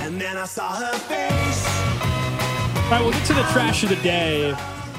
And then I saw her face. All right, we'll get to the trash of the day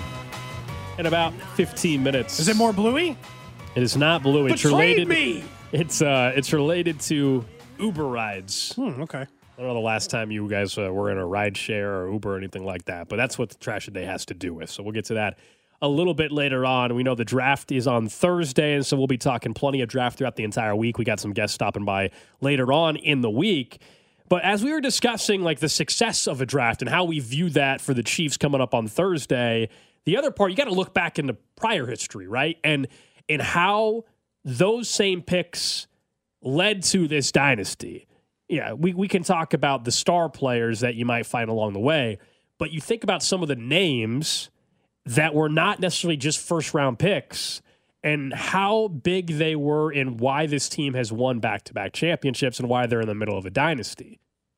in about 15 minutes. Is it more Bluey? It is not Bluey. It's Betrayed related. me. It's related to Uber rides. Okay. I don't know the last time you guys were in a ride share or Uber or anything like that, but that's what the trash of the day has to do with. So we'll get to that a little bit later on. We know the draft is on Thursday, and so we'll be talking plenty of draft throughout the entire week. We got some guests stopping by later on in the week. But as we were discussing like the success of a draft and how we view that for the Chiefs coming up on Thursday, the other part, you got to look back into prior history, right? And how those same picks led to this dynasty. Yeah, we can talk about the star players that you might find along the way, but you think about some of the names that were not necessarily just first-round picks and how big they were and why this team has won back-to-back championships and why they're in the middle of a dynasty.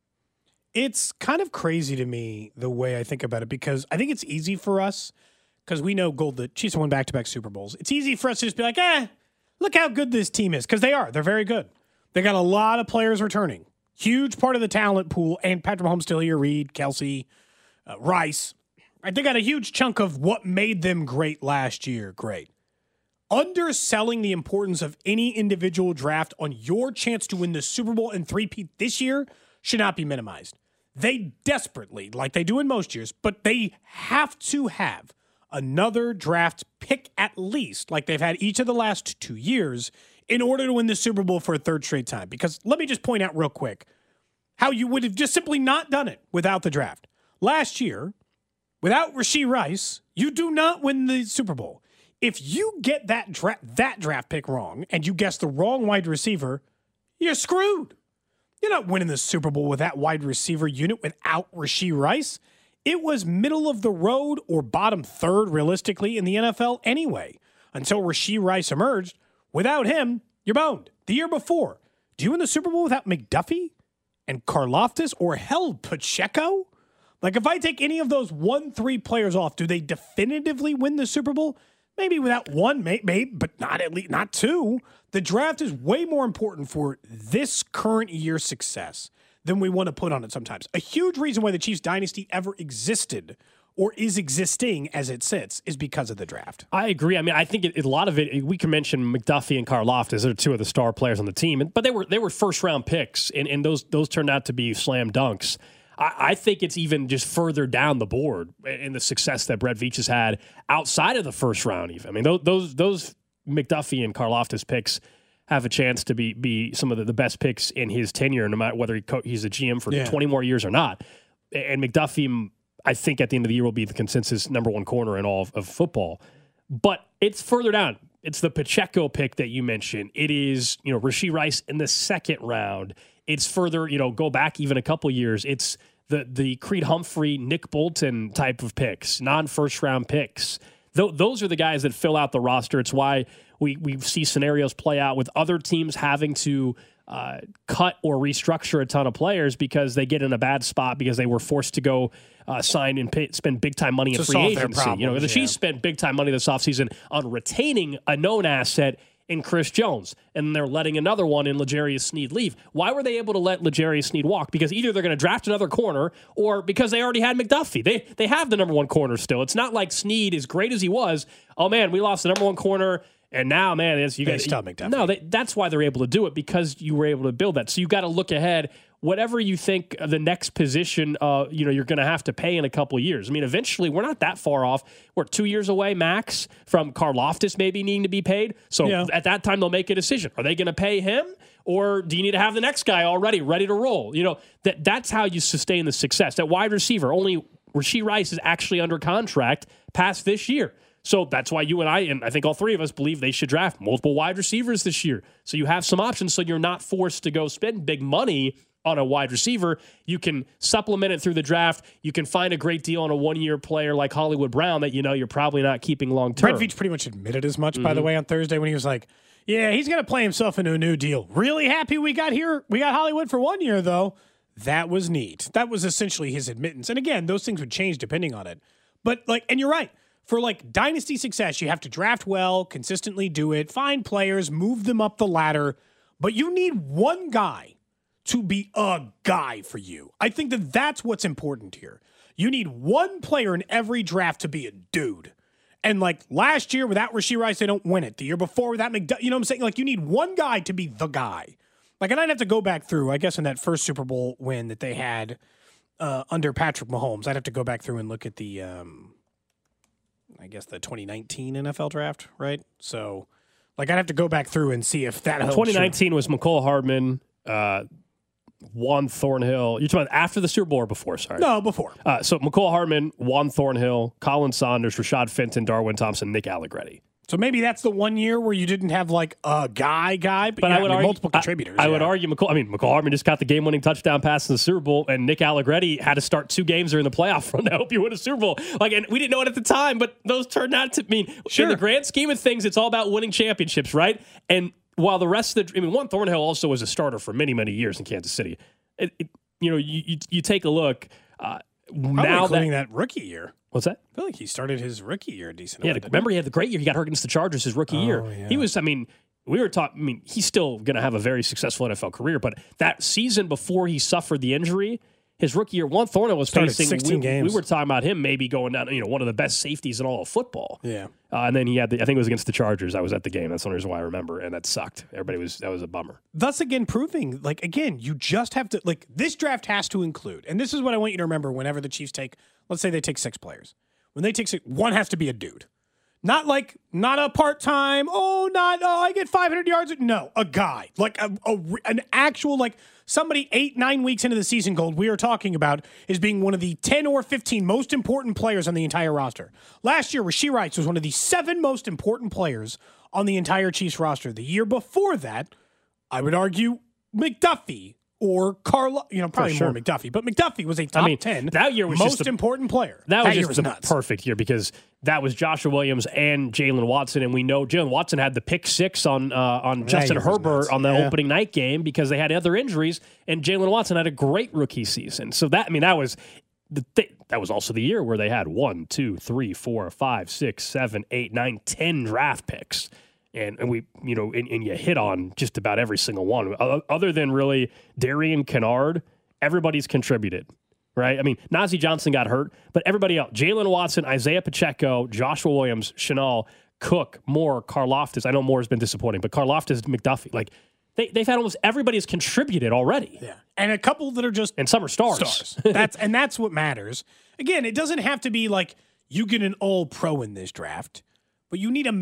It's kind of crazy to me the way I think about it, because I think it's easy for us, because we know the Chiefs have won back-to-back Super Bowls. It's easy for us to just be like, look how good this team is, because they are. They're very good. They got a lot of players returning. Huge part of the talent pool, and Patrick Mahomes still here, Reed, Kelsey, Rice. Right, they got a huge chunk of what made them great last year great. Underselling the importance of any individual draft on your chance to win the Super Bowl and three-peat this year should not be minimized. They desperately, like they do in most years, but they have to have another draft pick at least, like they've had each of the last 2 years, in order to win the Super Bowl for a third straight time. Because let me just point out real quick how you would have just simply not done it without the draft. Last year, without Rashee Rice, you do not win the Super Bowl. If you get that draft pick wrong and you guess the wrong wide receiver, you're screwed. You're not winning the Super Bowl with that wide receiver unit without Rashee Rice. It was middle of the road or bottom third, realistically, in the NFL anyway, until Rashee Rice emerged. Without him, you're boned. The year before, do you win the Super Bowl without McDuffie and Karlaftis or hell, Pacheco? Like, if I take any of those 1-3 players off, do they definitively win the Super Bowl? Maybe without one, maybe, but not at least not two. The draft is way more important for this current year's success than we want to put on it sometimes. A huge reason why the Chiefs dynasty ever existed or is existing as it sits is because of the draft. I agree. I mean, I think a lot of it, we can mention McDuffie and Karlaftis. They're two of the star players on the team, but they were first-round picks, and those turned out to be slam dunks. I think it's even just further down the board in the success that Brett Veach has had outside of the first round even. I mean, those McDuffie and Karlaftis picks have a chance to be some of the best picks in his tenure, no matter whether he's a GM for 20 more years or not. And McDuffie, I think at the end of the year, will be the consensus number one corner in all of football. But it's further down. It's the Pacheco pick that you mentioned. It is, Rashee Rice in the second round. It's further, go back even a couple years. It's the Creed Humphrey, Nick Bolton type of picks, non-first round picks. Those are the guys that fill out the roster. It's why we see scenarios play out with other teams having to cut or restructure a ton of players because they get in a bad spot because they were forced to go sign and spend big-time money in free agency. The Chiefs spent big-time money this offseason on retaining a known asset in Chris Jones, and they're letting another one in L'Jarius Sneed leave. Why were they able to let L'Jarius Sneed walk? Because either they're going to draft another corner or because they already had McDuffie. They have the number one corner still. It's not like Sneed, as great as he was, oh, man, we lost the number one corner, and now, man, you guys still McDuffie. No, that's why they're able to do it, because you were able to build that. So you got to look ahead. Whatever you think the next position, you're going to have to pay in a couple of years. I mean, eventually, we're not that far off. We're 2 years away, max, from Karlaftis maybe needing to be paid. So at that time, they'll make a decision. Are they going to pay him, or do you need to have the next guy already ready to roll? That's how you sustain the success. That wide receiver, only Rashee Rice is actually under contract past this year. So that's why you and I think all three of us, believe they should draft multiple wide receivers this year. So you have some options, so you're not forced to go spend big money on a wide receiver. You can supplement it through the draft. You can find a great deal on a one-year player like Hollywood Brown that you're probably not keeping long-term. Brett Veach pretty much admitted as much, by the way, on Thursday when he was like, yeah, he's going to play himself into a new deal. Really happy we got Hollywood for 1 year, though. That was neat. That was essentially his admittance. And again, those things would change depending on it. But and you're right. For dynasty success, you have to draft well, consistently do it, find players, move them up the ladder. But you need one guy to be a guy for you. I think that that's what's important here. You need one player in every draft to be a dude. And like last year without Rashee Rice, they don't win it. The year before without McDuffie, you know what I'm saying? Like you need one guy to be the guy. Like, and I'd have to go back through, I guess in that first Super Bowl win that they had under Patrick Mahomes, I'd have to go back through and look at the, I guess the 2019 NFL draft, right? So like I'd have to go back through and see if that helps. 2019 was McCole Hardman, Juan Thornhill. You're talking about after the Super Bowl or before? Sorry. No, before. So McCole Hardman, Juan Thornhill, Colin Saunders, Rashad Fenton, Darwin Thompson, Nick Allegretti. So maybe that's the one year where you didn't have like a guy, but I would argue multiple contributors. I would argue McCole Hardman just got the game-winning touchdown pass in the Super Bowl, and Nick Allegretti had to start 2 games during the playoff run to help you win a Super Bowl. Like, and we didn't know it at the time, but those turned out to mean in the grand scheme of things, it's all about winning championships, right? And while the rest of Juan Thornhill also was a starter for many, many years in Kansas City. You take a look now including that rookie year. What's that? I feel like he started his rookie year decent. Yeah, remember he had the great year. He got hurt against the Chargers his rookie year. Yeah. He was, we were talking, he's still going to have a very successful NFL career, but that season before he suffered the injury, his rookie year, Juan Thornhill was facing 16 games. We were talking about him maybe going down, one of the best safeties in all of football. Yeah. And then he had I think it was against the Chargers. I was at the game. That's the only reason why I remember, and that sucked. That was a bummer. Thus again proving, you just have to, this draft has to include, and this is what I want you to remember whenever the Chiefs take, let's say they take 6 players. When they take 6, one has to be a dude. Not a part-time, I get 500 yards. No, a guy. Like an actual, somebody 8-9 weeks into the season, Gold, we are talking about is being one of the 10 or 15 most important players on the entire roster. Last year, Rashee Rice was one of the 7 most important players on the entire Chiefs roster. The year before that, I would argue McDuffie or Carl, probably more McDuffie, but McDuffie was a top 10 that year was most important player. That was just nuts. Perfect year because that was Joshua Williams and Jalen Watson, and we know Jalen Watson had the pick 6 on Justin Herbert on the opening night game because they had other injuries, and Jalen Watson had a great rookie season. So that was that was also the year where they had 1, 2, 3, 4, 5, 6, 7, 8, 9, 10 draft picks. And we, and you hit on just about every single one. Other than really Darian Kennard, everybody's contributed, right? Najee Johnson got hurt, but everybody else, Jalen Watson, Isaiah Pacheco, Joshua Williams, Chenal, Cook, Moore, Karlaftis. I know Moore has been disappointing, but Karlaftis, McDuffie, they've had almost everybody's contributed already. Yeah. And a couple that are just... And some are stars. That's what matters. Again, it doesn't have to be you get an all-pro in this draft. But you need a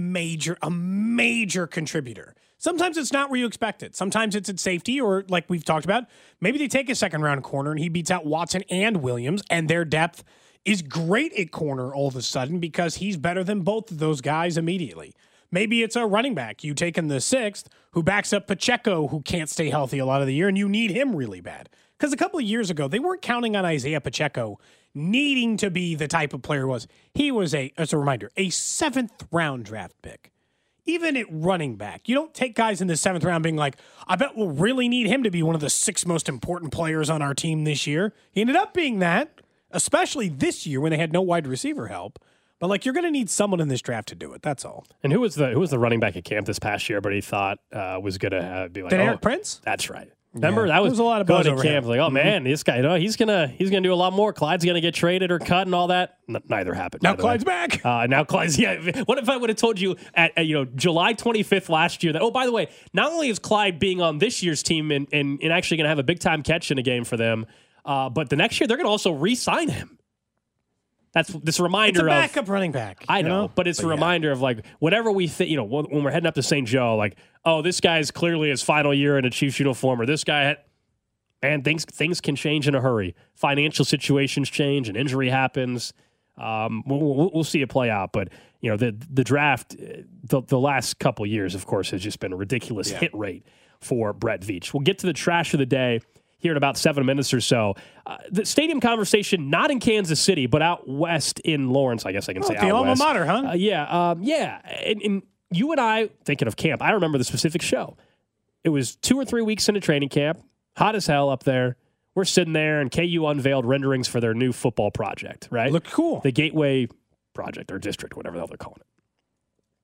major contributor. Sometimes it's not where you expect it. Sometimes it's at safety, or like we've talked about, maybe they take a second-round corner and he beats out Watson and Williams, and their depth is great at corner all of a sudden because he's better than both of those guys immediately. Maybe it's a running back you take in the 6th who backs up Pacheco, who can't stay healthy a lot of the year, and you need him really bad. Because a couple of years ago, they weren't counting on Isaiah Pacheco needing to be the type of player he was. He was, as a reminder, a 7th-round draft pick. Even at running back, you don't take guys in the 7th round being like, I bet we'll really need him to be one of the 6 most important players on our team this year. He ended up being that, especially this year when they had no wide receiver help. But you're going to need someone in this draft to do it. That's all. And who was the running back at camp this past year? But he thought was going to be like, Eric Prince? That's right. Remember, that was a lot of buzz going to over camp. him. Man, this guy, he's gonna do a lot more. Clyde's gonna get traded or cut and all that. Neither happened. Now Clyde's back. Now Clyde's. Yeah. What if I would have told you at July 25th last year that? Oh, by the way, not only is Clyde being on this year's team and actually gonna have a big time catch in a game for them, but the next year they're gonna also re-sign him. That's this reminder of... It's a backup running back. I know, but it's a reminder of whatever we think, when we're heading up to St. Joe, this guy's clearly his final year in a Chiefs uniform, or this guy man, things can change in a hurry. Financial situations change, and injury happens. We'll see it play out, but the draft, the last couple years, of course, has just been a ridiculous hit rate for Brett Veach. We'll get to the trash of the day here in about 7 minutes or so. The stadium conversation, not in Kansas City, but out west in Lawrence, I guess I can say. The out alma west. mater, huh? Yeah. And you and I, thinking of camp, I remember the specific show. It was 2 or 3 weeks into training camp, hot as hell up there. We're sitting there, and KU unveiled renderings for their new football project, right? Looked cool. The Gateway Project or District, whatever the hell they're calling it.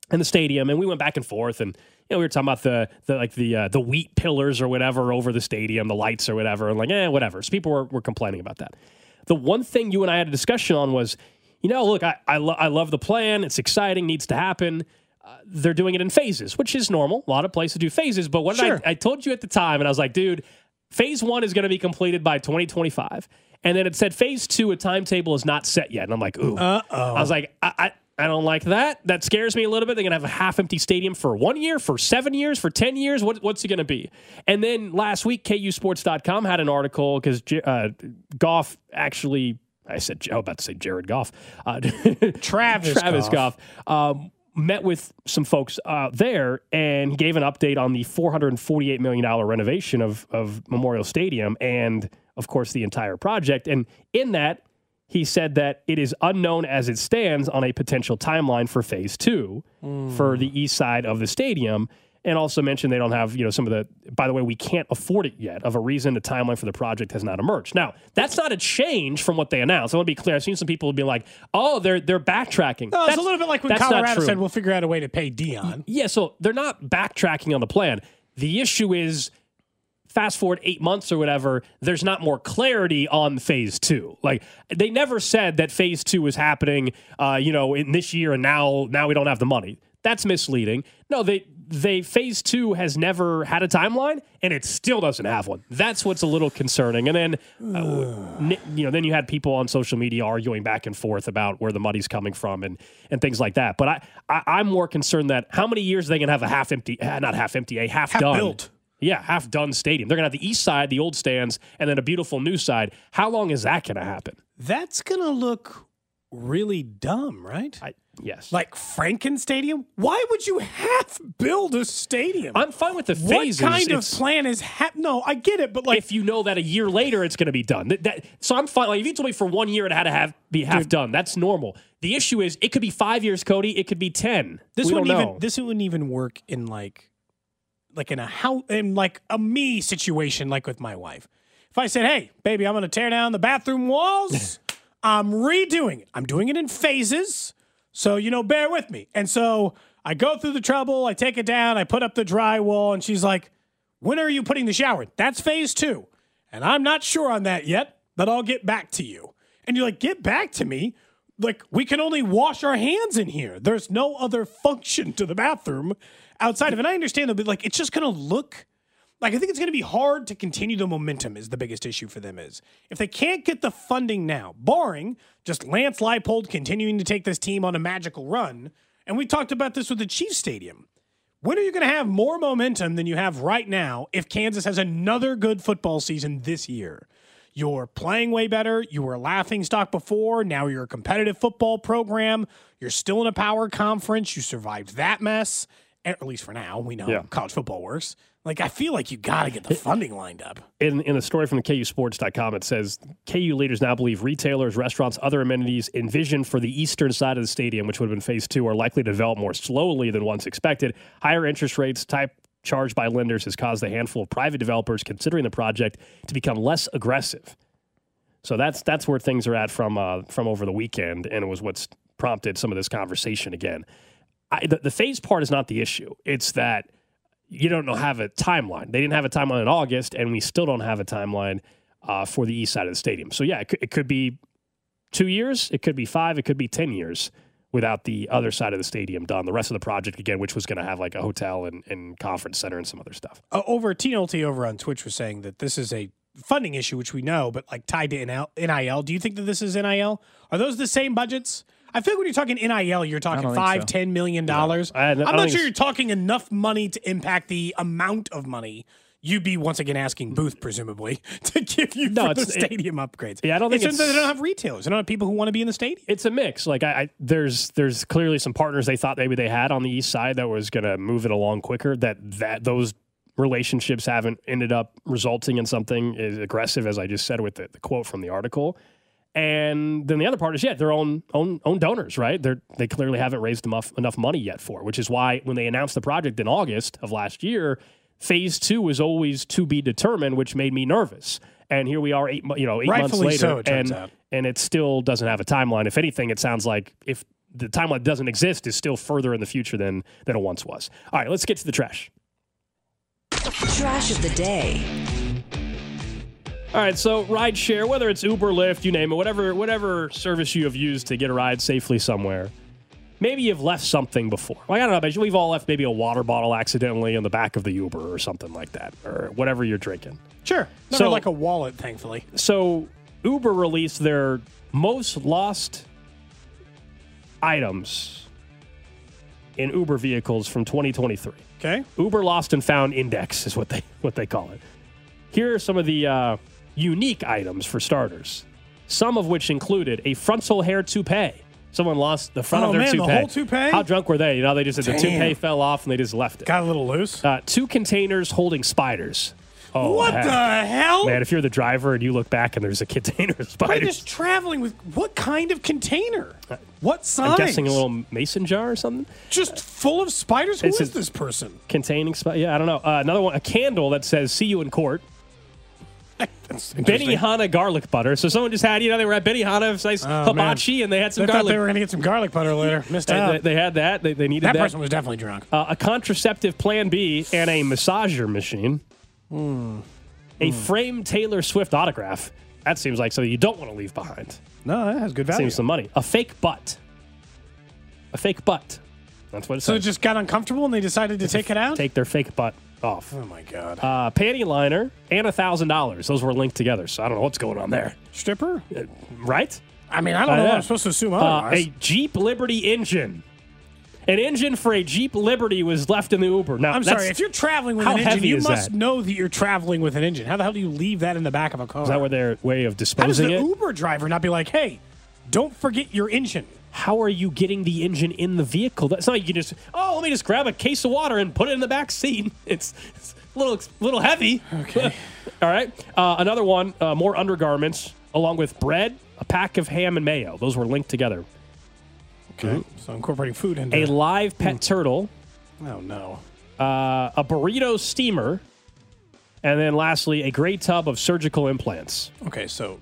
and the stadium, and we went back and forth, and we were talking about the wheat pillars or whatever over the stadium, the lights or whatever, and whatever. So people were complaining about that. The one thing you and I had a discussion on was, look, I love the plan. It's exciting, needs to happen. They're doing it in phases, which is normal. A lot of places do phases, but what I told you at the time, and I was like, dude, phase 1 is going to be completed by 2025, and then it said phase 2, a timetable is not set yet, and I'm like, ooh. I was like, I don't like that. That scares me a little bit. They're going to have a half-empty stadium for 1 year, for 7 years, for 10 years. What's it going to be? And then last week, KUSports.com had an article because Goff actually, I was about to say Jared Goff. Travis Goff. Met with some folks there and gave an update on the $448 million renovation of Memorial Stadium and, of course, the entire project. And in that, he said that it is unknown as it stands on a potential timeline for phase 2 for the east side of the stadium. And also mentioned they don't have, some of the, by the way, we can't afford it yet, of a reason the timeline for the project has not emerged. Now, that's not a change from what they announced. I want to be clear. I've seen some people be like, oh, they're backtracking. No, it's a little bit like when Colorado said, we'll figure out a way to pay Dion. Yeah, so they're not backtracking on the plan. The issue is, fast forward 8 months or whatever, there's not more clarity on phase 2. Like, they never said that phase 2 was happening, in this year, and now we don't have the money. That's misleading. No, phase 2 has never had a timeline, and it still doesn't have one. That's what's a little concerning. And then, then you had people on social media arguing back and forth about where the money's coming from and things like that. But I'm more concerned that how many years are they going to have a half-done. Built. Yeah, half-done stadium. They're going to have the east side, the old stands, and then a beautiful new side. How long is that going to happen? That's going to look really dumb, right? Yes. Like Franken Stadium? Why would you build a stadium? I'm fine with the phases. What kind of plan is no, I get it, but like if you know that a year later it's going to be done. So I'm fine. Like if you told me for 1 year it had to be half done, that's normal. The issue is it could be 5 years, Cody. It could be 10. This wouldn't even work in like a me situation, like with my wife. If I said, hey, baby, I'm going to tear down the bathroom walls, I'm redoing it. I'm doing it in phases. So, bear with me. And so I go through the trouble. I take it down. I put up the drywall. And she's like, when are you putting the shower in? That's phase 2. And I'm not sure on that yet, but I'll get back to you. And you're like, get back to me? Like, we can only wash our hands in here. There's no other function to the bathroom outside of it. And I understand that, but like, it's just going to look like, I think it's going to be hard to continue the momentum is the biggest issue for them is. If they can't get the funding now, barring just Lance Leipold continuing to take this team on a magical run, and we talked about this with the Chiefs Stadium, when are you going to have more momentum than you have right now if Kansas has another good football season this year? You're playing way better. You were a laughingstock before. Now you're a competitive football program. You're still in a power conference. You survived that mess, at least for now. We know how college football works. Like, I feel like you got to get the funding lined up. In a story from KUSports.com, it says, KU leaders now believe retailers, restaurants, other amenities envisioned for the eastern side of the stadium, which would have been phase 2, are likely to develop more slowly than once expected. Higher interest rates charged by lenders has caused a handful of private developers considering the project to become less aggressive. So that's where things are at from over the weekend, and it was what's prompted some of this conversation again. The phase part is not the issue. It's that you don't have a timeline. They didn't have a timeline in August, and we still don't have a timeline for the east side of the stadium. So, yeah, it could be 2 years. It could be 5. It could be 10 years without the other side of the stadium done. The rest of the project, again, which was going to have like a hotel and conference center and some other stuff. T over on Twitch was saying that this is a funding issue, which we know, but like tied to NIL. Do you think that this is NIL? Are those the same budgets? I feel like when you're talking NIL, you're talking $5-10 million. No, I'm not sure you're talking enough money to impact the amount of money you'd be once again asking Booth, presumably, to give you for the stadium upgrades. Yeah, I don't think they don't have retailers. They don't have people who want to be in the stadium. It's a mix. Like there's clearly some partners they thought maybe they had on the east side that was going to move it along quicker. That those relationships haven't ended up resulting in something as aggressive as I just said with the quote from the article. And then the other part is, their own donors, right? They clearly haven't raised enough money yet for it, which is why when they announced the project in August of last year, phase 2 was always to be determined, which made me nervous. And here we are 8 months later, so, it turns out. And it still doesn't have a timeline. If anything, it sounds like if the timeline doesn't exist is still further in the future than it once was. All right, let's get to the trash. Trash of the day. All right, so rideshare, whether it's Uber, Lyft, you name it, whatever service you have used to get a ride safely somewhere, maybe you've left something before. Like, I don't know, we've all left maybe a water bottle accidentally in the back of the Uber or something like that, or whatever you're drinking. Sure. Never like a wallet, thankfully. So Uber released their most lost items in Uber vehicles from 2023. Okay. Uber Lost and Found Index is what they call it. Here are some of the unique items for starters, some of which included a frontal hair toupee. Someone lost the front of their toupee. The whole toupee? How drunk were they? You know, they just said the toupee fell off and they just left it. Got a little loose. 2 containers holding spiders. Oh, what heck. the hell? Man, if you're the driver and you look back and there's a container of spiders. I'm just traveling with what kind of container? What size? I'm guessing a little mason jar or something. Just full of spiders? Who is this person? Containing spiders? Yeah, I don't know. Another one, a candle that says "See you in court." Benihana garlic butter. So someone just had, they were at Benihana, nice hibachi, and they had some garlic. Thought they were going to get some garlic butter later. Missed out. They had that. They needed that. That person was definitely drunk. A contraceptive Plan B and a massager machine. A framed Taylor Swift autograph. That seems like something you don't want to leave behind. No, that has good value. Seems some money. A fake butt. A fake butt. That's what it says. So it just got uncomfortable and they decided to take it out? Take their fake butt off. Oh, my God. Panty liner and $1,000. Those were linked together, so I don't know what's going on there. Stripper? Right? I mean, I don't know what I'm supposed to assume otherwise. A Jeep Liberty engine. An engine for a Jeep Liberty was left in the Uber. Now, I'm sorry, if you're traveling with an engine, you must know that you're traveling with an engine. How the hell do you leave that in the back of a car? Is that where their way of disposing it? How does the Uber driver not be like, hey, don't forget your engine? How are you getting the engine in the vehicle? That's not like you just, let me just grab a case of water and put it in the back seat. It's a little heavy. Okay. All right. Another one, more undergarments, along with bread, a pack of ham and mayo. Those were linked together. Okay. So incorporating food into a live pet turtle. Oh, no. A burrito steamer. And then lastly, a gray tub of surgical implants. Okay, so...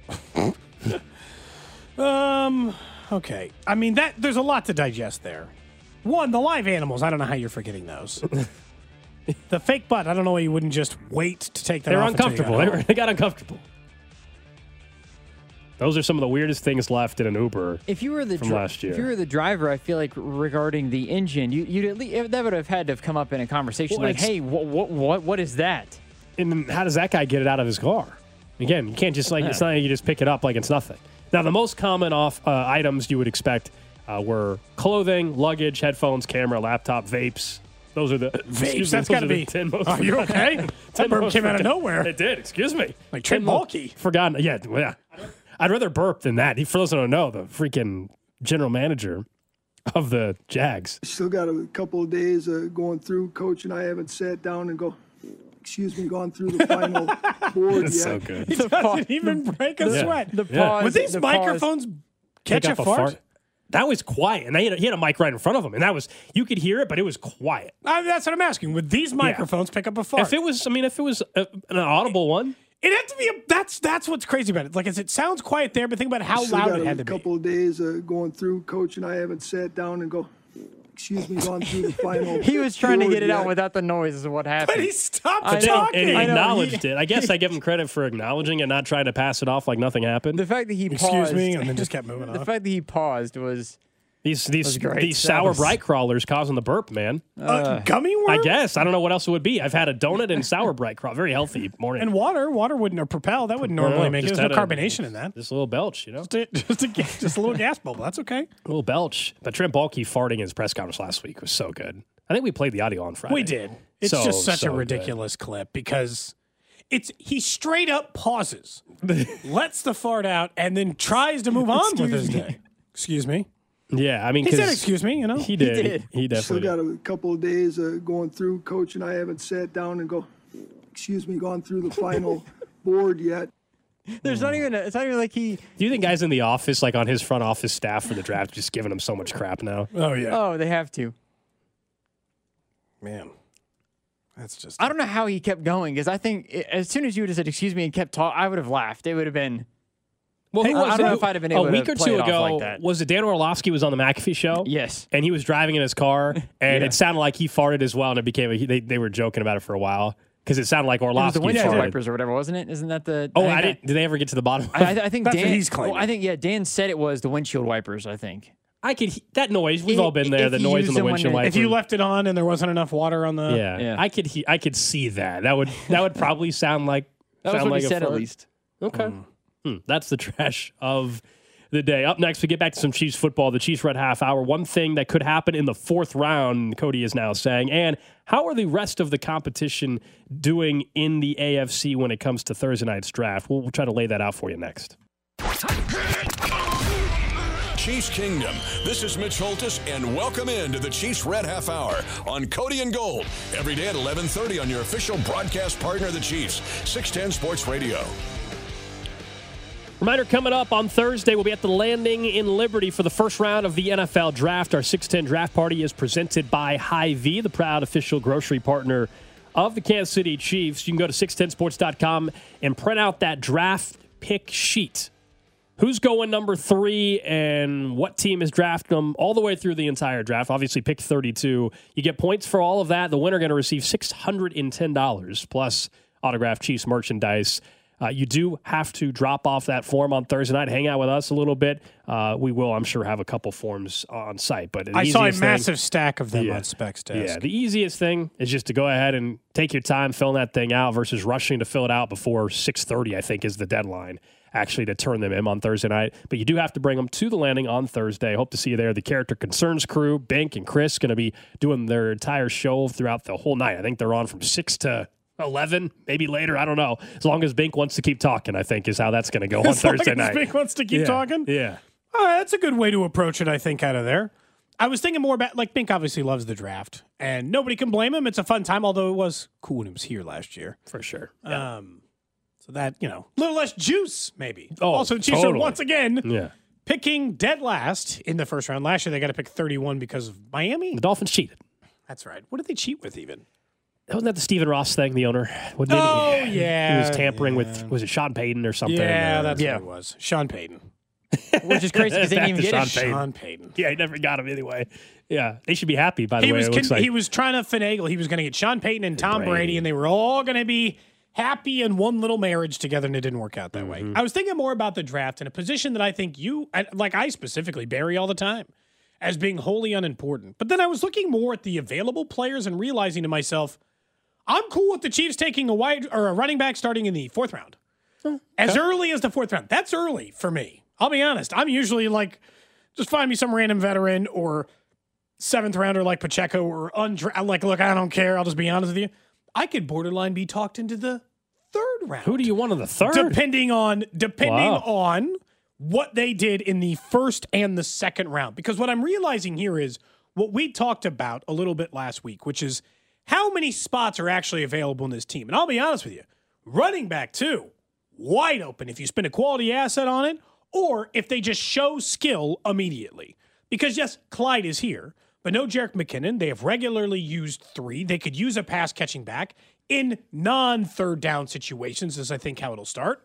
okay. I mean, there's a lot to digest there. One, the live animals, I don't know how you're forgetting those. The fake butt, I don't know why you wouldn't just wait to take that They're off. uncomfortable. They got uncomfortable. Those are some of the weirdest things left in an Uber. If you were the from last year. If you were the driver, I feel like regarding the engine, you'd at least, that would have had to have come up in a conversation like, "Hey, what is that?" And how does that guy get it out of his car? Again, you can't just it's not like you just pick it up like it's nothing. Now, the most common items you would expect were clothing, luggage, headphones, camera, laptop, vapes. Those are the vapes. That's got to be. 10 most are you okay? That burp came out of nowhere. It did. Excuse me. Like Trent Baalke. Forgotten. Yeah. I'd rather burp than that. For those who don't know, the freaking general manager of the Jags. Still got a couple of days going through. Coach and I haven't sat down and gone through the final board yet. So good. He doesn't even break a sweat. The pause. Would these microphones catch a fart? That was quiet, and he had a mic right in front of him, and that was you could hear it, but it was quiet. That's what I'm asking. Would these microphones pick up a fart? If it was an audible one. It had to be that's what's crazy about it. Like, it sounds quiet there, but think about how loud it had to be. A couple of days going through. Coach and I haven't sat down and gone through the final. He was trying to get it out without the noise is what happened. But he stopped talking. And he acknowledged it. I guess I give him credit for acknowledging and not trying to pass it off like nothing happened. The fact that he paused. Excuse me, and then just kept moving on. The fact that he paused was... These sour bright crawlers causing the burp, man. Gummy worm? I guess. I don't know what else it would be. I've had a donut and sour bright crawl. Very healthy morning. And water wouldn't, or Propel, that wouldn't normally make it. There's no carbonation in that. Just a little belch, Just a little gas bubble. That's okay. A little belch. But Trent Baalke farting in his press conference last week was so good. I think we played the audio on Friday. We did. It's just such a ridiculous clip because he straight up pauses, lets the fart out, and then tries to move on with his day. Excuse me. Yeah, I mean, he said, "Excuse me," He did. He definitely Still got a couple of days going through. Coach and I haven't sat down and gone through the final board yet. It's not even like he... Do you think guys in the office, like on his front office staff for the draft, just giving him so much crap now? Oh, yeah. Oh, they have to. Man. That's just... I don't know how he kept going, because I think as soon as you would have said, "Excuse me," and kept talking, I would have laughed. It would have been... Well, who I was don't know it? if I'd have been able a week to or play two it off ago, like that. was it Dan Orlovsky was on the McAfee show? Yes. And he was driving in his car, and it sounded like he farted as well, and it became they were joking about it for a while because it sounded like It was Orlovsky the windshield farted. wipers or whatever, wasn't it? Isn't that the? Oh, I think did they ever get to the bottom? I think That's what Dan. he's claiming. I think Dan said it was the windshield wipers. I think. I could that noise. We've all been there. If The you noise use on the them when windshield you're- wiper. If you left it on and there wasn't enough water on the, yeah, Yeah. I could see that. That would probably sound like That was sound what like he a said at fart. least. Okay. That's the trash of the day. Up next, we get back to some Chiefs football. The Chiefs Red Half Hour. One thing that could happen in the fourth round, Cody is now saying. And how are the rest of the competition doing in the AFC when it comes to Thursday night's draft? We'll try to lay that out for you next. Chiefs Kingdom. This is Mitch Holtis, and welcome into the Chiefs Red Half Hour on Cody and Gold. Every day at 11:30 on your official broadcast partner of the Chiefs, 610 Sports Radio. Reminder, coming up on Thursday, we'll be at the Landing in Liberty for the first round of the NFL Draft. Our 610 Draft Party is presented by Hy-Vee, the proud official grocery partner of the Kansas City Chiefs. You can go to 610sports.com and print out that draft pick sheet. Who's going number 3 and what team is drafting them all the way through the entire draft. Obviously, pick 32. You get points for all of that. The winner going to receive $610 plus autographed Chiefs merchandise. You do have to drop off that form on Thursday night. Hang out with us a little bit. We will, I'm sure, have a couple forms on site. But I saw a massive stack of them Yeah. on Specs desk. Yeah, the easiest thing is just to go ahead and take your time filling that thing out versus rushing to fill it out before 6:30, I think, is the deadline, actually, to turn them in on Thursday night. But you do have to bring them to the Landing on Thursday. Hope to see you there. The Character Concerns crew, Bink and Chris, going to be doing their entire show throughout the whole night. I think they're on from 6 to 11, maybe later. I don't know. As long as Bink wants to keep talking, I think, is how that's going to go on Thursday night. Bink wants to keep talking? Yeah. That's a good way to approach it, I think, out of there. I was thinking more about, like, Bink obviously loves the draft, and nobody can blame him. It's a fun time, although it was cool when he was here last year. For sure. So that, a little less juice, maybe. Oh, also, Chiefs are totally. once again Yeah. picking dead last in the first round. Last year, they got to pick 31 because of Miami. The Dolphins cheated. That's right. What did they cheat with, even? Wasn't that the Stephen Ross thing, the owner? Yeah. He was tampering with, was it Sean Payton or something? Yeah, that's yeah. what it was. Sean Payton. Which is crazy because they didn't even get Sean it. Payton. Sean Payton. Yeah, he never got him anyway. Yeah, they should be happy, by the He way. was It looks like. he was trying to finagle. He was going to get Sean Payton and Tom Brady. Brady, and they were all going to be happy in one little marriage together, and it didn't work out that way. I was thinking more about the draft in a position that I think I specifically bury all the time as being wholly unimportant. But then I was looking more at the available players and realizing to myself, I'm cool with the Chiefs taking a running back starting in the fourth round. As early as the fourth round. That's early for me. I'll be honest. I'm usually like, just find me some random veteran or seventh rounder like Pacheco or look, I don't care. I'll just be honest with you. I could borderline be talked into the third round. Who do you want in the third? Depending on Wow. what they did in the first and the second round. Because what I'm realizing here is what we talked about a little bit last week, which is how many spots are actually available in this team. And I'll be honest with you, running back too, wide open if you spend a quality asset on it or if they just show skill immediately. Because yes, Clyde is here, but no Jerick McKinnon. They have regularly used 3. They could use a pass catching back in non-third down situations is I think how it'll start.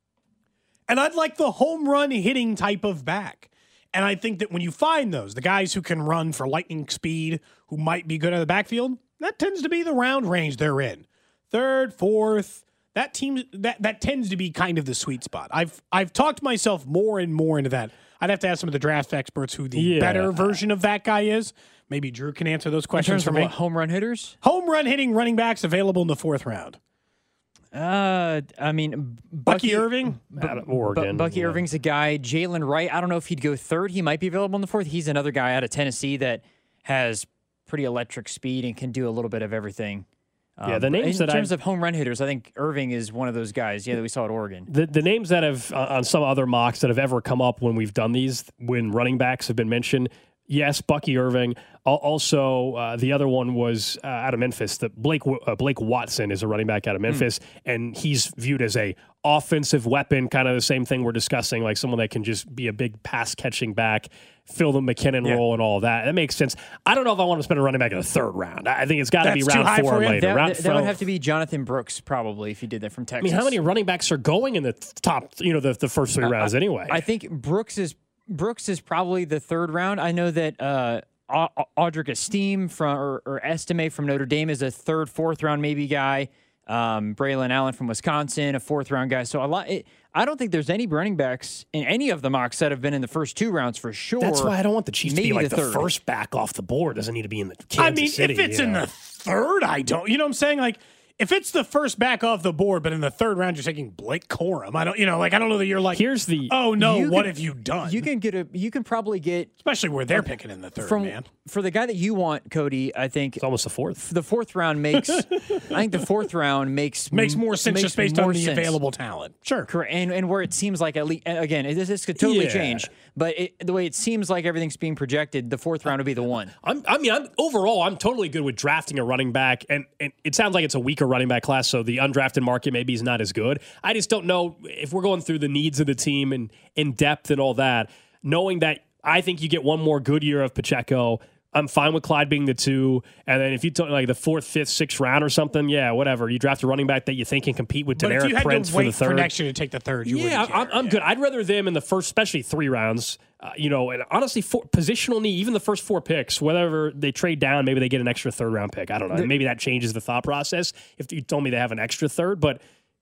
And I'd like the home run hitting type of back. And I think that when you find those, the guys who can run for lightning speed, who might be good at the backfield, that tends to be the round range they're in. Third, fourth, that tends to be kind of the sweet spot. I've talked myself more and more into that. I'd have to ask some of the draft experts who the better version of that guy is. Maybe Drew can answer those In questions terms for of me. what, home run hitters? Home run hitting running backs available in the fourth round. I mean, Bucky Irving. Out of Oregon. Bucky yeah. Irving's a guy. Jalen Wright, I don't know if he'd go third. He might be available in the fourth. He's another guy out of Tennessee that has pretty electric speed and can do a little bit of everything. Yeah, the names in that terms of home run hitters, I think Irving is one of those guys. Yeah, that we saw at Oregon. The names that have on some other mocks that have ever come up when we've done these, when running backs have been mentioned, Yes, Bucky Irving. Also, the other one was out of Memphis. Blake Watson is a running back out of Memphis, and he's viewed as a offensive weapon, kind of the same thing we're discussing, like someone that can just be a big pass-catching back, fill the McKinnon role and all of that. That makes sense. I don't know if I want to spend a running back in the third round. I think it's got to be round 4 or later. That would have to be Jonathan Brooks, probably, if you did that from Texas. I mean, how many running backs are going in the top, the first 3 rounds anyway? I think Brooks is probably the third round. I know that Audric Estime or Estime from Notre Dame is a third, fourth round maybe guy. Braylon Allen from Wisconsin, a fourth round guy. So I don't think there's any running backs in any of the mocks that have been in the first 2 rounds for sure. That's why I don't want the Chiefs to be like the first back off the board. Doesn't need to be in the Kansas City. If it's in the third, I don't. You know what I'm saying? Like, if it's the first back off the board, but in the third round you're taking Blake Corum, I don't know that you're like, here's the what have you done? You can probably get, especially where they're picking in the third, man. For the guy that you want, Cody, I think it's almost the fourth. The fourth round makes I think the fourth round makes more sense just based on the available talent. Sure. Correct. And where it seems like, at least, again, this could totally change, but the way it seems like everything's being projected, the fourth round would be the one. I'm overall I'm totally good with drafting a running back, and it sounds like it's a weaker running back class, so the undrafted market maybe is not as good. I just don't know if we're going through the needs of the team and in depth and all that, knowing that I think you get one more good year of Pacheco. I'm fine with Clyde being the 2. And then if you took like the 4th, 5th, 6th round or something, yeah, whatever. You draft a running back that you think can compete with Deneric Prince for the third. For next year to take the third, I'm good. I'd rather them in the first, especially 3 rounds. And honestly, positional need, even the first 4 picks, whatever they trade down, maybe they get an extra 3rd round pick. I don't know. Maybe that changes the thought process if you told me they have an extra 3rd, but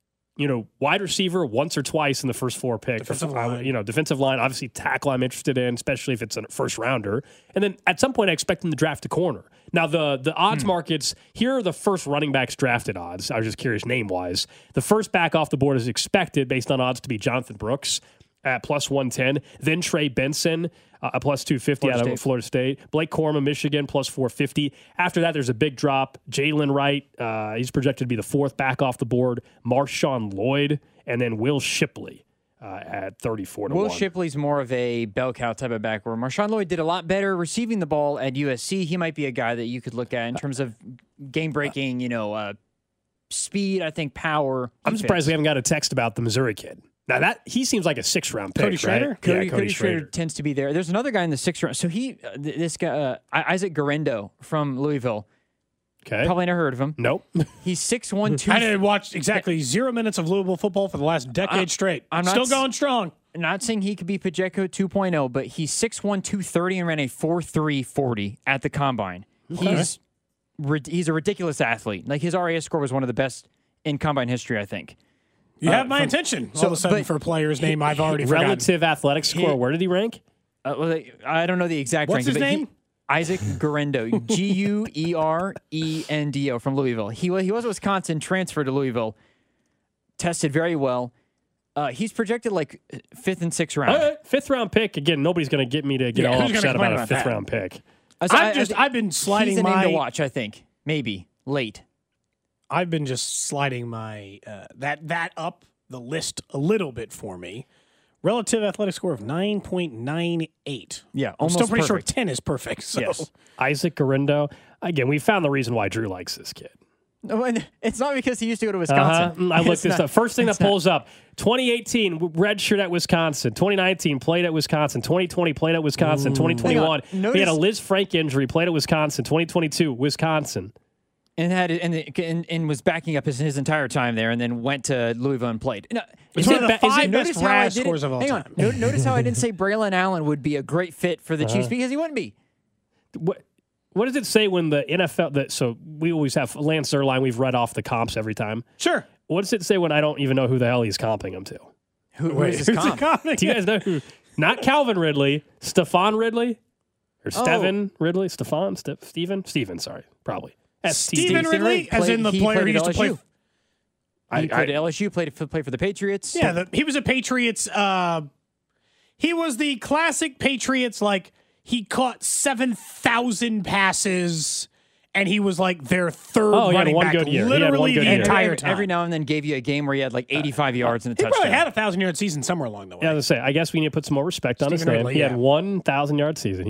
wide receiver once or twice in the first 4 picks. Defensive line, obviously tackle I'm interested in, especially if it's a first rounder. And then at some point I expect them to draft a corner. Now the odds markets, here are the first running backs drafted odds. I was just curious name-wise. The first back off the board is expected based on odds to be Jonathan Brooks at plus 110, then Trey Benson at plus 250 out of Florida State. Blake Corum of Michigan, plus 450. After that, there's a big drop. Jalen Wright, he's projected to be the 4th back off the board. Marshawn Lloyd, and then Will Shipley at 34 to 1. Will Shipley's more of a bell cow type of back, where Marshawn Lloyd did a lot better receiving the ball at USC. He might be a guy that you could look at in terms of game-breaking, speed, I think, power. I'm surprised we haven't got a text about the Missouri kid. Now he seems like a 6th round pick, Cody Schrader? Right? Cody Schrader tends to be there. There's another guy in the 6th round. So this guy, Isaac Garendo from Louisville. Okay. Probably never heard of him. Nope. He's 6'1", 2. I didn't watch exactly 0 minutes of Louisville football for the last decade straight. I'm still going strong. Not saying he could be Pacheco 2.0, but he's 6'1", 230 and ran a 4.3 40 at the combine. Okay. He's a ridiculous athlete. Like, his RAS score was one of the best in combine history, I think. You have my attention all of a sudden for a player's name I've already forgotten. Relative athletic score, where did he rank? I don't know the exact ranking. What's his name? Isaac Garendo, Guerendo from Louisville. He was at Wisconsin, transferred to Louisville, tested very well. He's projected like 5th and 6th round. Right, 5th round pick. Again, nobody's going to get me to get all upset about a 5th round pick. I've been sliding he's a name to watch, I think. Maybe. Late. I've been just sliding my that up the list a little bit for me. Relative athletic score of 9.98. Yeah, almost I'm still pretty perfect. sure 10 is perfect. So. Yes. Isaac Garendo. Again, we found the reason why Drew likes this kid. No, and it's not because he used to go to Wisconsin. I looked this up. First thing that pulls up, 2018, redshirt at Wisconsin. 2019, played at Wisconsin. 2020, played at Wisconsin. 2021, he had a Liz Frank injury, played at Wisconsin. 2022, Wisconsin. And was backing up his entire time there, and then went to Louisville and played. No, it's one of the 5 best RAS scores of all time. Notice how I didn't say Braylon Allen would be a great fit for the Chiefs, because he wouldn't be. What does it say when the NFL... So we always have Lance Zierlein. We've read off the comps every time. Sure. What does it say when I don't even know who the hell he's comping him to? Who is this comp? Do you guys know who? Not Calvin Ridley. Stephon Ridley? Or Steven Ridley? Steven, sorry. Probably. Stephen Ridley, as in the player who used to play. He played at LSU, played for the Patriots. Yeah, he was a Patriots. He was the classic Patriots. Like, he caught 7,000 passes, and he was like their third running back. Literally the entire time. Every now and then gave you a game where he had like 85 yards and a touchdown. He probably had a 1,000-yard season somewhere along the way. Yeah, I was going to say, I guess we need to put some more respect on his name. He had 1,000-yard season. He did.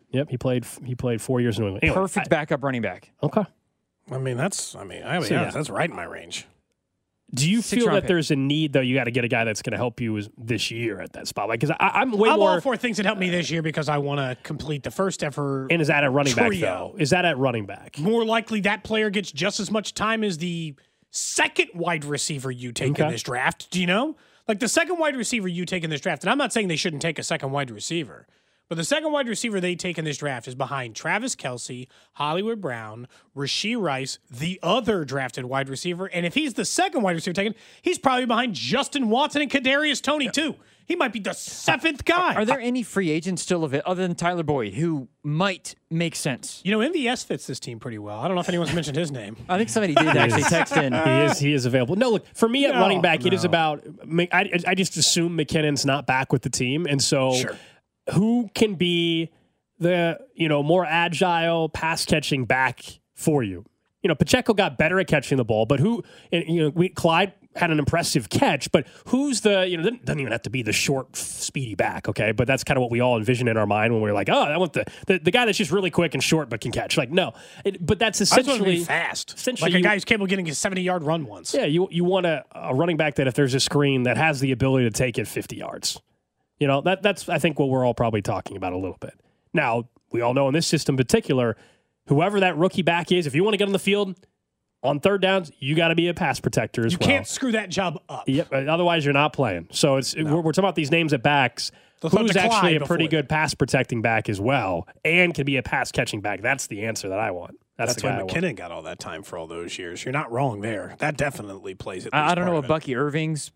Yep, he played 4 years in New England. Anyway, Perfect backup running back. Okay. I mean, that's right in my range. Do you feel round that pick. there's a need, though, you got to get a guy that's going to help you this year at that spot? Like, because I'm way I'm more. all for things that help me this year because I want to complete the first ever. And is that at running back, trio. though? Is that at running back? More likely that player gets just as much time as the second wide receiver you take in this draft. Do you know? Like the second wide receiver you take in this draft, and I'm not saying they shouldn't take a second wide receiver, but the second wide receiver they take in this draft is behind Travis Kelce, Hollywood Brown, Rashee Rice, the other drafted wide receiver. And if he's the second wide receiver taken, he's probably behind Justin Watson and Kadarius Toney, too. He might be the seventh guy. Are there any free agents still of it other than Tyler Boyd who might make sense? You know, MVS fits this team pretty well. I don't know if anyone's mentioned his name. I think somebody did actually text in. He is available. No, look, for me at No, running back, it is no. about. I just assume McKinnon's not back with the team, and so who can be the more agile pass catching back for you? Pacheco got better at catching the ball, but Clyde had an impressive catch, but who's the doesn't even have to be the short, speedy back, okay? But that's kind of what we all envision in our mind when we're like, oh, I want the guy that's just really quick and short but can catch. Like, no, but that's I just want to essentially be fast. essentially Like a guy who's capable of getting a 70-yard run once. Yeah, you want a running back that if there's a screen that has the ability to take it 50 yards. That's I think what we're all probably talking about a little bit. Now, we all know in this system in particular, whoever that rookie back is, if you want to get on the field on third downs, you got to be a pass protector as You well. can't screw that job up. Yep, otherwise you're not playing. So we're talking about these names at backs. They'll throw Who's to Clyde actually a pretty before good pass protecting back as well and can be a pass catching back. That's the answer that I want. That's the why guy I want. McKinnon got all that time for all those years. You're not wrong there. That definitely plays it. I don't know what Bucky Irving's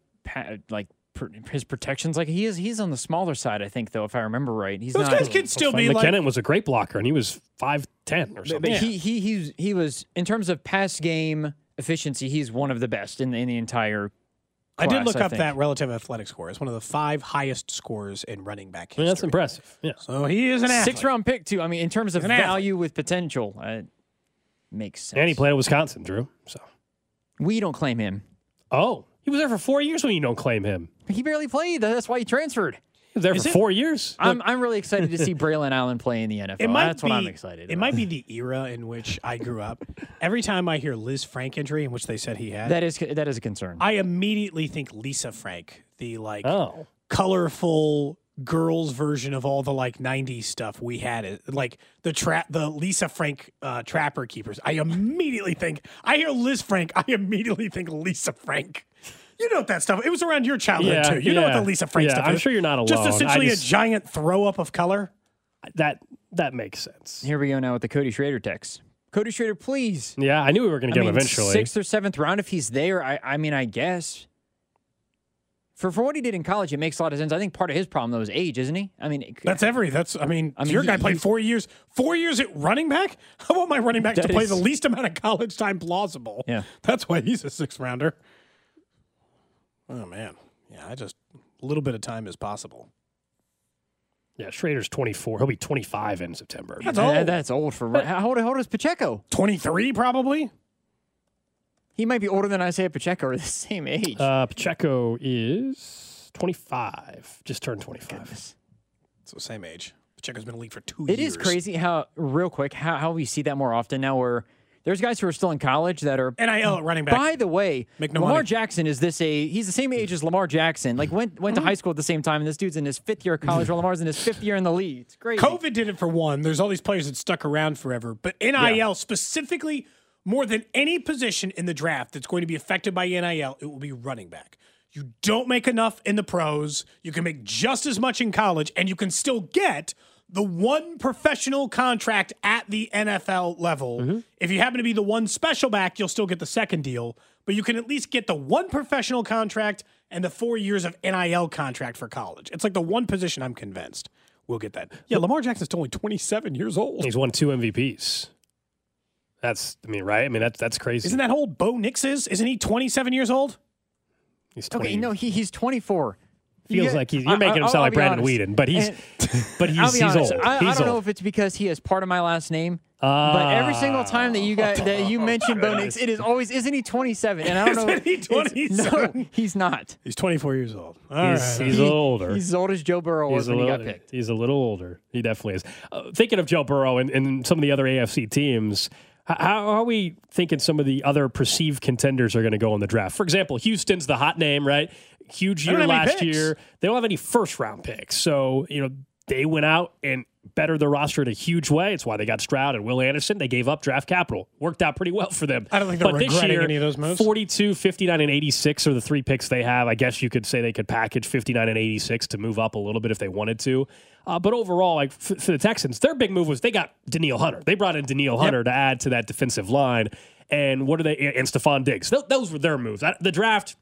his protections like. He's on the smaller side, I think, though, if I remember right. He's Those not. guys can still be McKinnon like. was a great blocker, and he was 5'10" or something. But he was, in terms of pass game efficiency, he's one of the best in the entire I did class, look up think. that relative athletic score. It's one of the 5 highest scores in running back history. That's impressive. Yeah. So he is an athlete. 6th round pick too. I mean, in terms of He's an value with potential, makes sense. And he played at Wisconsin, Drew. So. We don't claim him. Oh, he was there for 4 years when you don't claim him. He barely played. That's why he transferred. He was there for 4 years. I'm really excited to see Braylon Allen play in the NFL. That's what I'm excited about. It might be the era in which I grew up. Every time I hear Liz Frank injury, in which they said he had, That is a concern. I immediately think Lisa Frank, the Oh. colorful girls version of all the 90s stuff we had, like the Lisa Frank Trapper Keepers. I hear Liz Frank, I immediately think Lisa Frank. You know what that stuff. It was around your childhood too. You know what the Lisa Frank stuff is. I'm sure you're not alone. Just essentially a giant throw up of color. That makes sense. Here we go now with the Cody Schrader text. Cody Schrader, please. Yeah, I knew we were going to get him eventually. 6th or 7th round if he's there. I guess. For what he did in college, it makes a lot of sense. I think part of his problem though is age, isn't he? I mean, your guy played 4 years. 4 years at running back. I want my running back to play the least amount of college time plausible. Yeah, that's why he's a 6th rounder. Oh man, yeah. A little bit of time is possible. Yeah, Schrader's 24. He'll be 25 in September. That's old. That's old for. How old is Pacheco? 23 probably. He might be older than Isaiah Pacheco, or the same age. Pacheco is 25. Just turned 25. It's the same age. Pacheco's been in the league for 2 It years. is crazy how we see that more often now where there's guys who are still in college that are NIL running back. By the way, Make no Lamar money. Jackson he's the same age as Lamar Jackson. Like went to high school at the same time, and this dude's in his 5th year of college while Lamar's in his 5th year in the league. It's crazy. COVID did it for one. There's all these players that stuck around forever. But NIL specifically, more than any position in the draft that's going to be affected by NIL, it will be running back. You don't make enough in the pros. You can make just as much in college, and you can still get the one professional contract at the NFL level. If you happen to be the one special back, you'll still get the second deal, but you can at least get the one professional contract and the 4 years of NIL contract for college. It's like the one position I'm convinced we'll get that. Yeah, Lamar Jackson's only 27 years old. He's won 2 MVPs. Right? That's crazy. Isn't that old Bo Nix is? Isn't he 27 years old? He's 20. Okay, no, he's 24. feels like you're making him sound like Brandon Weeden, but he's I'll be honest, old. I don't know if it's because he is part of my last name. But every single time that you mention Bo Nix, it is always, isn't he 27? And I don't know. Isn't he 27? No, he's not. He's 24 years old. He's a little older. He's as old as Joe Burrow was when he got picked. He's a little older. He definitely is. Thinking of Joe Burrow and some of the other AFC teams, how are we thinking some of the other perceived contenders are going to go in the draft? For example, Houston's the hot name, right? Huge year last year. They don't have any first-round picks. So, they went out and bettered their roster in a huge way. It's why they got Stroud and Will Anderson. They gave up draft capital. Worked out pretty well for them. I don't think they're regretting any of those moves. 42, 59, and 86 are the three picks they have. I guess you could say they could package 59 and 86 to move up a little bit if they wanted to. But overall, for the Texans, their big move was they got Danielle Hunter. They brought in Danielle Hunter to add to that defensive line. And and Stephon Diggs. Those were their moves. The draft,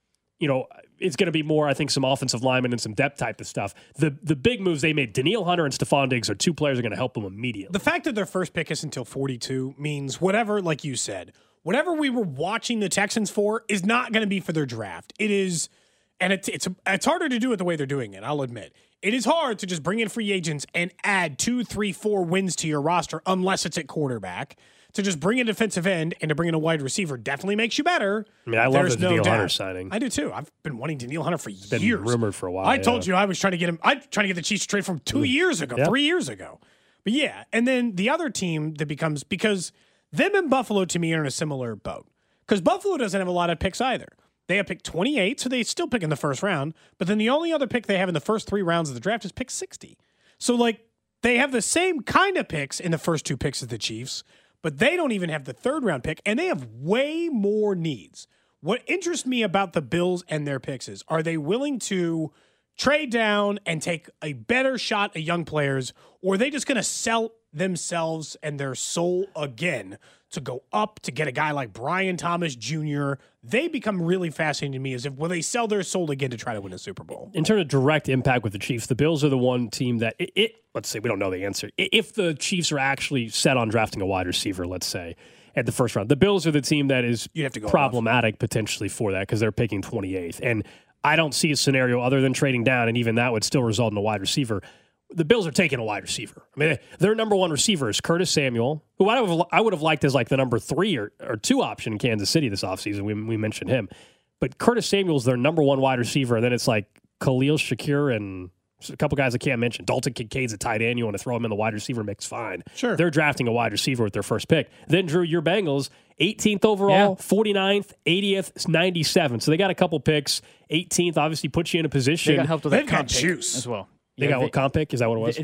it's going to be more, I think, some offensive linemen and some depth type of stuff. The big moves they made, Danielle Hunter and Stephon Diggs are two players that are going to help them immediately. The fact that their first pick is until 42 means whatever, like you said, whatever we were watching the Texans for is not going to be for their draft. It is, and it's harder to do it the way they're doing it, I'll admit. It is hard to just bring in free agents and add 2, 3, 4 wins to your roster unless it's at quarterback. To just bring a defensive end and to bring in a wide receiver definitely makes you better. I mean, I love the Danielle Hunter signing. I do too. I've been wanting Danielle Hunter for years. Been rumored for a while. I told you I was trying to get him. I trying to get the Chiefs trade from 2 years ago, 3 years ago. But yeah, and then the other team that becomes, because them and Buffalo to me are in a similar boat. Because Buffalo doesn't have a lot of picks either. They have pick 28, so they still pick in the first round. But then the only other pick they have in the first 3 rounds of the draft is pick 60. So they have the same kind of picks in the first 2 picks as the Chiefs. But they don't even have the 3rd round pick, and they have way more needs. What interests me about the Bills and their picks is, are they willing to trade down and take a better shot at young players, or are they just going to sell themselves and their soul again to go up to get a guy like Brian Thomas Jr.? They become really fascinating to me as if, will they sell their soul again to try to win a Super Bowl? In terms of direct impact with the Chiefs, the Bills are the one team that let's say we don't know the answer. If the Chiefs are actually set on drafting a wide receiver, let's say, at the first round, the Bills are the team that is problematic potentially for that because they're picking 28th. And I don't see a scenario other than trading down, and even that would still result in a wide receiver. The Bills are taking a wide receiver. I mean, their number 1 receiver is Curtis Samuel, who I would have liked as like the number 3 or 2 option in Kansas City this offseason. We mentioned him. But Curtis Samuel is their number 1 wide receiver, and then it's like Khalil Shakir and a couple guys I can't mention. Dalton Kincaid's a tight end. You want to throw him in the wide receiver mix, fine. Sure. They're drafting a wide receiver with their first pick. Then, Drew, your Bengals, 18th overall, 49th, 80th, 97th. So they got a couple picks. 18th obviously puts you in a position. They got helped with They've that got comp pick juice as well. They got what comp pick? Is that what it was?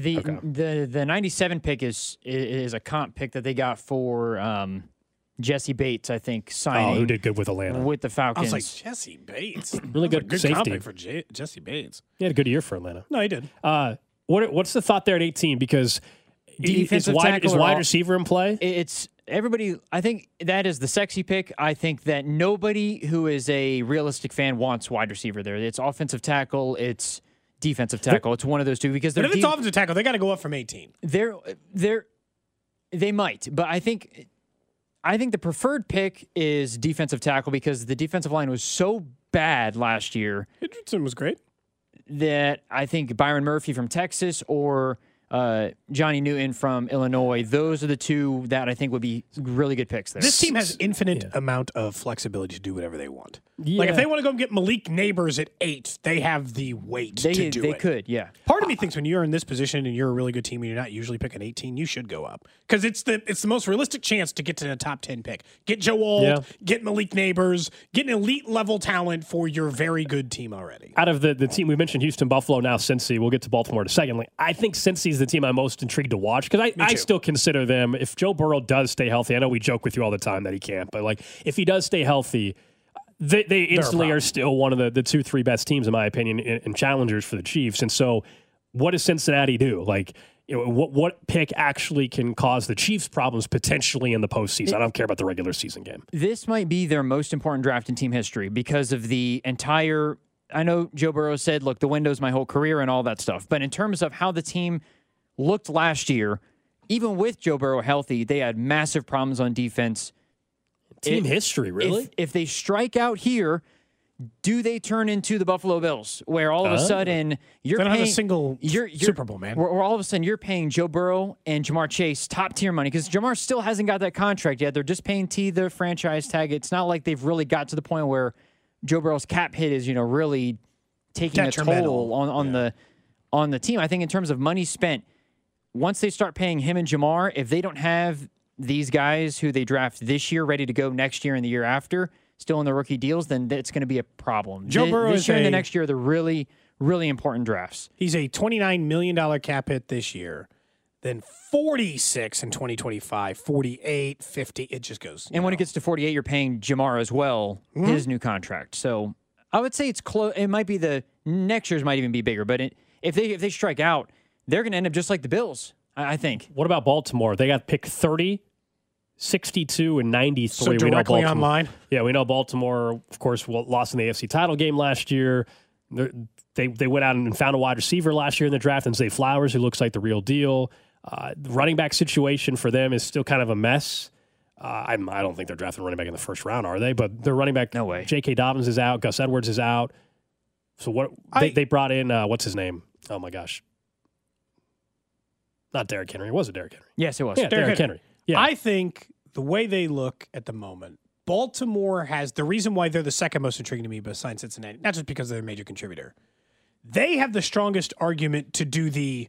The 97 pick is a comp pick that they got for Jesse Bates, I think, signing. Who did good with Atlanta. With the Falcons. I was like, Jesse Bates. Really good safety. For Jesse Bates. He had a good year for Atlanta. No, he did. What's the thought there at 18? Because is wide receiver in play? It's everybody. I think that is the sexy pick. I think that nobody who is a realistic fan wants wide receiver there. It's offensive tackle. It's defensive tackle. It's one of those two because if it's offensive tackle, they got to go up from 18. They might, but I think the preferred pick is defensive tackle because the defensive line was so bad last year. Richardson was great. That I think Byron Murphy from Texas or Johnny Newton from Illinois, those are the two that I think would be really good picks there. This team has infinite amount of flexibility to do whatever they want. Yeah. Like if they want to go get Malik Neighbors at 8, they have the weight to do it. They could, yeah. Part of me thinks when you're in this position and you're a really good team and you're not usually picking 18, you should go up because it's the most realistic chance to get to the top 10 pick. Get Joe Alt, get Malik Neighbors, get an elite level talent for your very good team already. Out of the team we mentioned, Houston, Buffalo, now Cincy. We'll get to Baltimore in a second. I think Cincy's the team I'm most intrigued to watch because I still consider them. If Joe Burrow does stay healthy, I know we joke with you all the time that he can't, but if he does stay healthy. They instantly are still one of the 2-3 best teams, in my opinion, and challengers for the Chiefs. And so what does Cincinnati do? What pick actually can cause the Chiefs problems potentially in the postseason? I don't care about the regular season game. This might be their most important draft in team history because of the entire – I know Joe Burrow said, look, the window's my whole career and all that stuff. But in terms of how the team looked last year, even with Joe Burrow healthy, they had massive problems on defense. Team history, really? If they strike out here, do they turn into the Buffalo Bills, where all of a sudden you're They don't paying have a single Super Bowl, man. Where all of a sudden you're paying Joe Burrow and Jamar Chase top tier money because Jamar still hasn't got that contract yet. They're just paying T the franchise tag. It's not like they've really got to the point where Joe Burrow's cap hit is really taking a toll on the team. I think in terms of money spent, once they start paying him and Jamar, if they don't have these guys who they draft this year ready to go next year and the year after, still in the rookie deals, then it's going to be a problem. Joe Burrow this year and the next year, they're really, really important drafts. He's a $29 million cap hit this year, then 46 in 2025, 48, 50. It just goes. And when it gets to 48, you're paying Jamar as well, his new contract. So I would say it's close. It might be the next year's might even be bigger, but if they strike out, they're going to end up just like the Bills, I think. What about Baltimore? They got pick 30, 62, and 93. So directly we know online? Yeah, we know Baltimore, of course, lost in the AFC title game last year. They went out and found a wide receiver last year in the draft, and Zay Flowers, who looks like the real deal. The running back situation for them is still kind of a mess. I don't think they're drafting running back in the first round, are they? But their running back, no way. J.K. Dobbins is out. Gus Edwards is out. So what? They brought in, what's his name? Oh, my gosh. Not Derrick Henry. Was it Derrick Henry? Yes, it was. Yeah, Derrick Henry. Yeah. I think the way they look at the moment, Baltimore has the reason why they're the second most intriguing to me besides Cincinnati, not just because they're a major contributor. They have the strongest argument to do the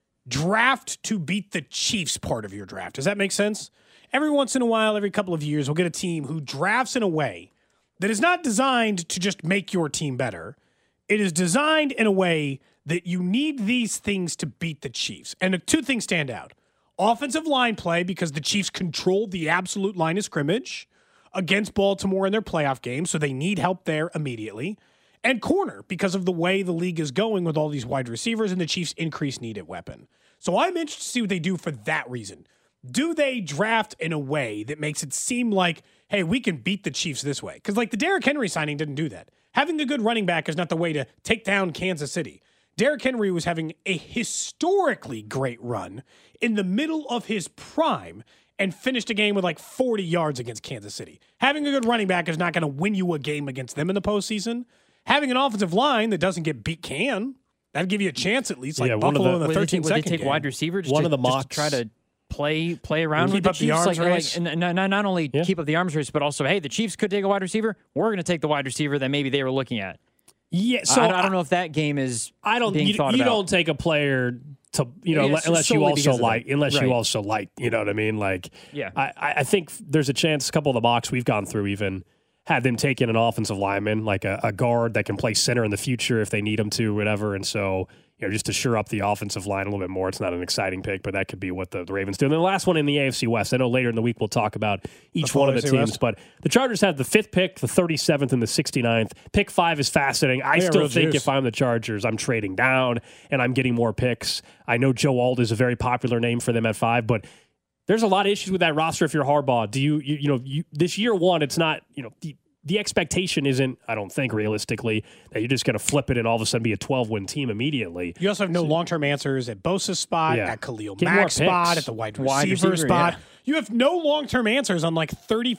draft to beat the Chiefs part of your draft. Does that make sense? Every once in a while, every couple of years, we'll get a team who drafts in a way that is not designed to just make your team better. It is designed in a way that you need these things to beat the Chiefs. And two things stand out. Offensive line play, because the Chiefs controlled the absolute line of scrimmage against Baltimore in their playoff game, so they need help there immediately. And corner, because of the way the league is going with all these wide receivers and the Chiefs' increased need at weapon. So I'm interested to see what they do for that reason. Do they draft in a way that makes it seem like, hey, we can beat the Chiefs this way? Because like the Derrick Henry signing didn't do that. Having a good running back is not the way to take down Kansas City. Derrick Henry was having a historically great run in the middle of his prime and finished a game with like 40 yards against Kansas City. Having a good running back is not going to win you a game against them in the postseason. Having an offensive line that doesn't get beat can. That'd give you a chance at least, like Buffalo in the 13th Would they take game. wide receiver just One of the just to mocks. try to play around with Keep the up the Chiefs? arms race? And not only keep up the arms race, but also, hey, the Chiefs could take a wide receiver. We're going to take the wide receiver that maybe they were looking at. Yeah, so I don't know if that game is being thought about. You don't take a player to unless you also like you know what I mean? Like, yeah, I think there's a chance. A couple of the mocks we've gone through even had them take in an offensive lineman, like a guard that can play center in the future if they need him to, whatever. And so, just to shore up the offensive line a little bit more. It's not an exciting pick, but that could be what the Ravens do. And then the last one in the AFC West. I know later in the week we'll talk about each one of the teams, West. but the Chargers have the 5th pick, the 37th, and the 69th. Pick 5 is fascinating. I still think if I'm the Chargers, I'm trading down and I'm getting more picks. I know Joe Alt is a very popular name for them at 5, but there's a lot of issues with that roster if you're Harbaugh. Do you this year one, it's not, the expectation isn't, I don't think, realistically, that you're just going to flip it and all of a sudden be a 12-win team immediately. You also have no long-term answers at Bosa's spot, at Khalil Get Mack's more spot, picks. at the wide receiver spot. Yeah. You have no long-term answers on like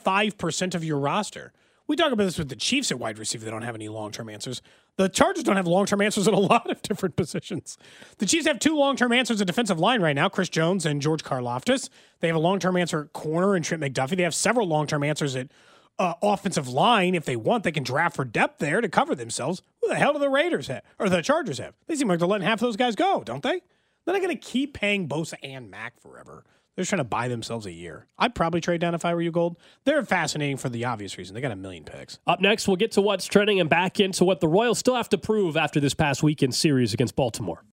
35% of your roster. We talk about this with the Chiefs at wide receiver. They don't have any long-term answers. The Chargers don't have long-term answers at a lot of different positions. The Chiefs have 2 long-term answers at defensive line right now, Chris Jones and George Karlaftis. They have a long-term answer at corner and Trent McDuffie. They have several long-term answers at offensive line. If they want, they can draft for depth there to cover themselves. Who the hell do the Raiders have? Or the Chargers have? They seem like they're letting half those guys go, don't they? They're not going to keep paying Bosa and Mack forever. They're just trying to buy themselves a year. I'd probably trade down if I were you, Gold. They're fascinating for the obvious reason. They got 1 million picks. Up next, we'll get to what's trending and back into what the Royals still have to prove after this past weekend series against Baltimore.